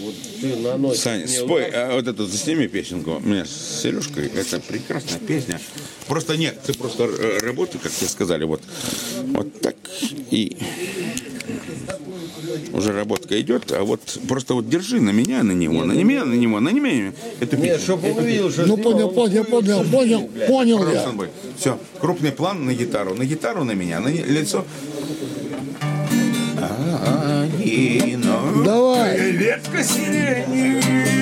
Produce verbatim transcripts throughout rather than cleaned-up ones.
Вот ты наносишь. Саня, спой, а вот эту засними песенку. У меня с Сережкой, это прекрасная песня. Просто нет, ты просто работай, как тебе сказали, вот, вот так и уже работка идет, а вот просто вот держи на меня, на него, на меня, на него, на меня. Эту Нет, чтобы он увидел, что Ну понял, понял, понял, понял, понял я. Все, крупный план на гитару, на гитару на меня, на лицо. Давай. Ветка сирени.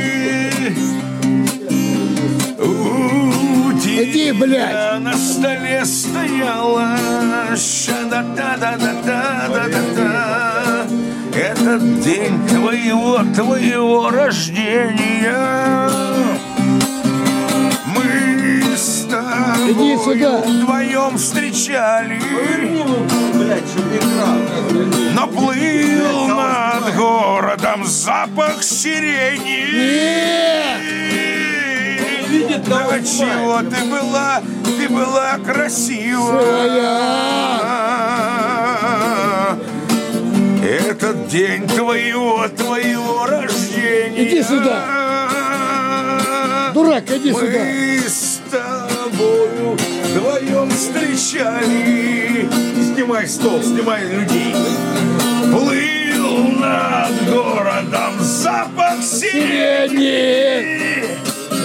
Иди, блядь. На столе стояла. Ша-да-да-да-да-да-да-да. Этот день твоего, твоего рождения. Мы с Иди тобой сюда. вдвоем встречали. блядь, чтобы играл. Наплыл над городом запах сирени. Видит, Да чего ты была, ты была красива. Этот день твоего, твоего рождения. Иди сюда. Дурак, иди Мы сюда. с тобою вдвоем встречали. Снимай стол, снимай людей. Плыл над городом запах сирени.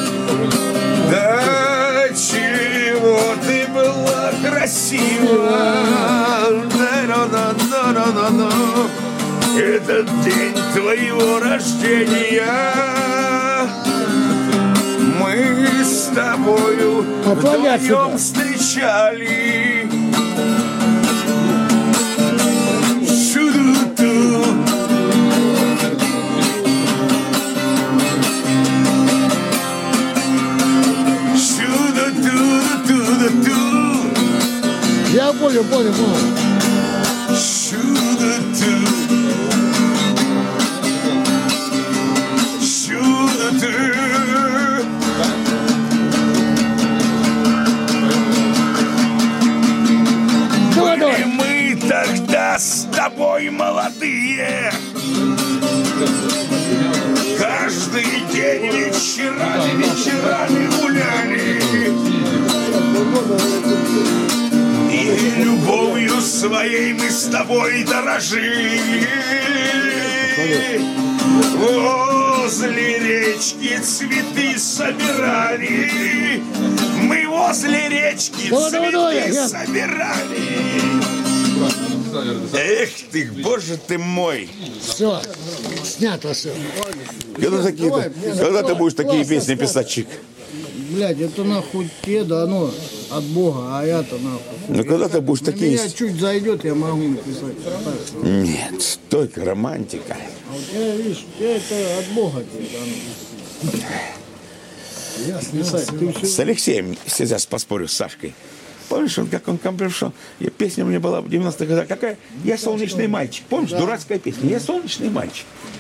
Да чего ты была красива. Да-да-да-да-да-да. Этот день твоего рождения. Мы с тобою вдвоем встречали. Шу-ду-ду. Шу-ду-ду-ду-ду-ду. Я понял, понял, понял. Шу-ду-ду. Шу-ду-ду. Были мы тогда с тобой молодые. Каждый день вечерами, вечерами гуляли. И любовью своей мы с тобой дорожили. Возле речки цветы собирали. Мы возле речки Давай, давай, давай, цветы я- собирали. Эх ты, боже ты мой. Все, снято все. Когда, такие, когда ты будешь такие песни писать, Чик? Блядь, это нахуй те, да оно от Бога, а я-то нахуй. Ну когда ты будешь На такие... меня чуть зайдет, я могу написать. Так, что- Нет, только романтика. А у тебя, видишь, у тебя это от Бога тебе дано. Я списать, ты все... С Алексеем сейчас поспорю, с Сашкой. Помнишь, он как он ко мне пришел? Я, песня у меня была в девяностых годах. Какая? Я солнечный мальчик. Помнишь, дурацкая песня? Я солнечный мальчик.